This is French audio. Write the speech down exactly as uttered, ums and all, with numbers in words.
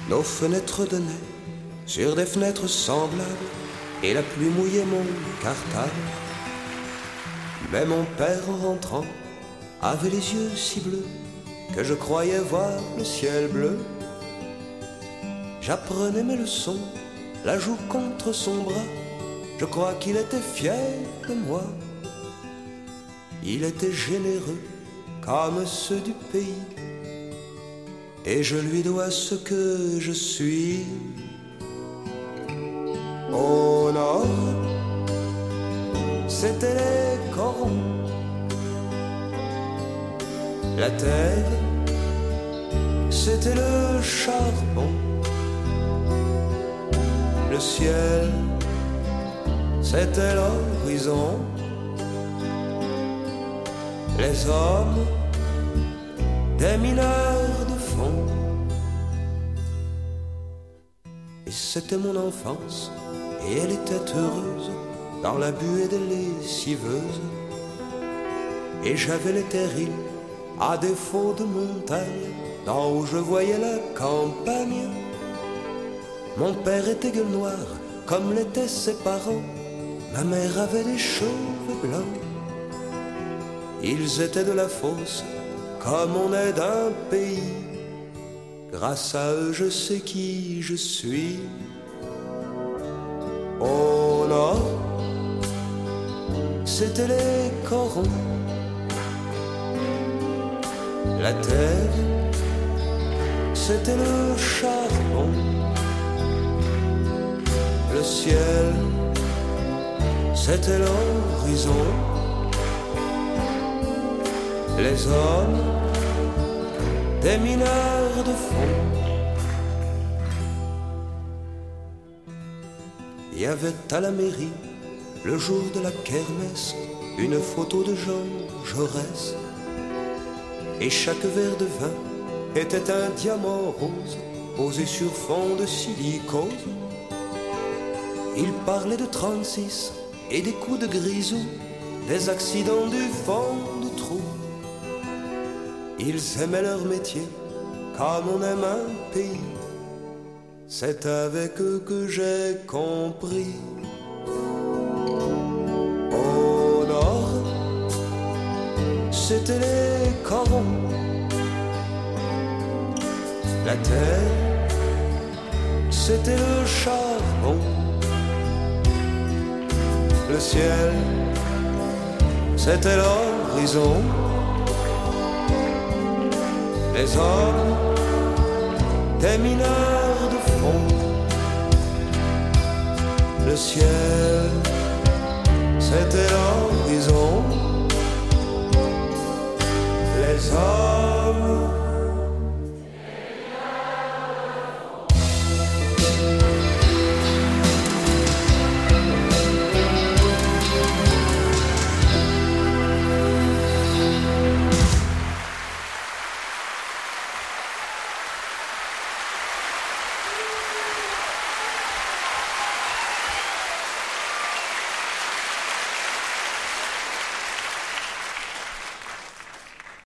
Nos fenêtres donnaient sur des fenêtres semblables, et la pluie mouillait mon cartable. Mais mon père en rentrant avait les yeux si bleus que je croyais voir le ciel bleu. J'apprenais mes leçons, la joue contre son bras, je crois qu'il était fier de moi. Il était généreux comme ceux du pays, et je lui dois ce que je suis. Au nord, c'était les corons, la terre, c'était le charbon, le ciel, c'était l'horizon, les hommes, des mineurs de fond. Et c'était mon enfance, et elle était heureuse dans la buée des lessiveuses. Et j'avais les terrils à défaut de montagne, d'en haut je voyais la campagne. Mon père était gueule noire comme l'étaient ses parents, ma mère avait des cheveux blancs. Ils étaient de la fosse comme on est d'un pays, grâce à eux je sais qui je suis. Au nord, c'était les corons, la terre, c'était le charbon, le ciel, c'était l'horizon, les hommes, des mineurs de fond. Il y avait à la mairie, le jour de la kermesse, une photo de Jean Jaurès. Et chaque verre de vin était un diamant rose posé sur fond de silicose. Il parlait de trente-six et des coups de grisou, des accidents du fond de trou. Ils aimaient leur métier comme on aime un pays. C'est avec eux que j'ai compris. Au nord, c'était les corons, la terre, c'était le charbon, le ciel, c'était l'horizon, les hommes, des mineurs de fond, le ciel, c'était